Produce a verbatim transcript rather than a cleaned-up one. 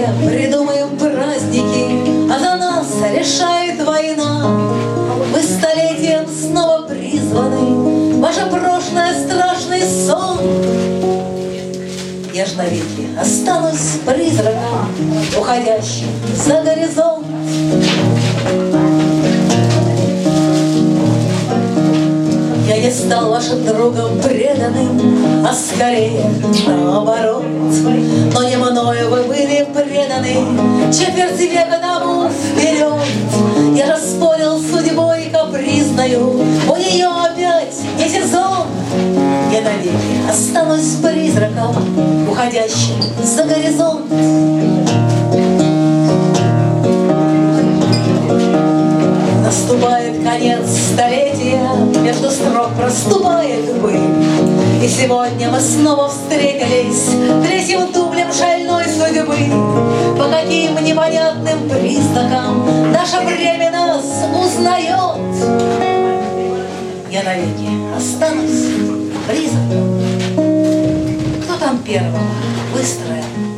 вместе придумаем праздники, а за нас решает война. Вы столетием снова призваны, ваше прошлое страшный сон. Я ж навеки останусь призраком, уходящим за горизонт. Я не стал вашим другом преданным, а скорее наоборот. Но не мною вы были преданы четверть века тому вперед. Я же спорил с судьбой капризною, у нее опять не сезон. Я навеки останусь призраком, уходящим за горизонт. Наступает конец столетия, между строк проступает быль. И сегодня мы снова встретились третьим дублем шальной судьбы. По каким непонятным признакам наше время нас узнает. Я навеки останусь призраком. Кто там первого выстроил